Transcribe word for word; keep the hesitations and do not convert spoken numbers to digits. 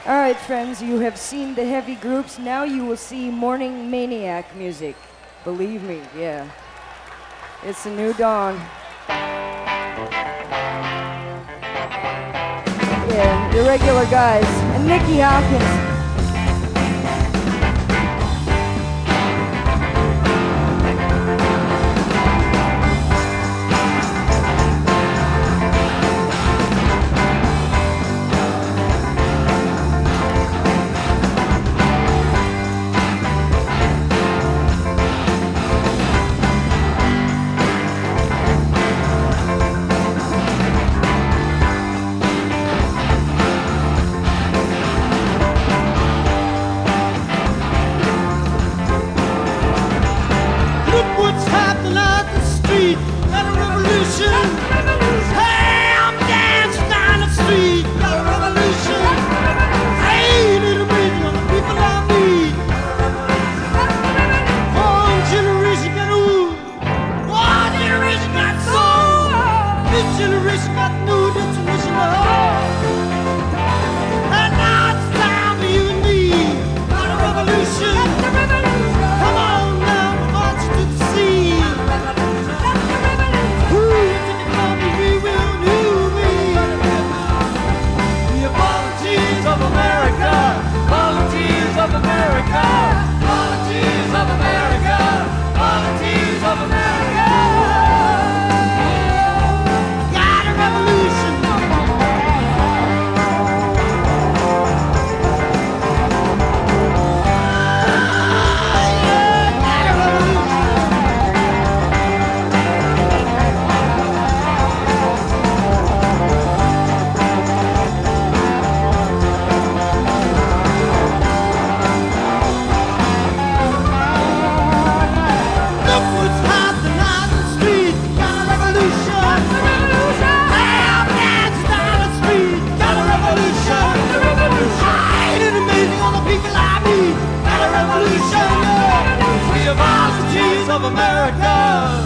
All right, friends, you have seen the heavy groups. Now you will see morning maniac music. Believe me, yeah. It's a new dawn. Yeah, the regular guys. And Nicky Hopkins. Of America.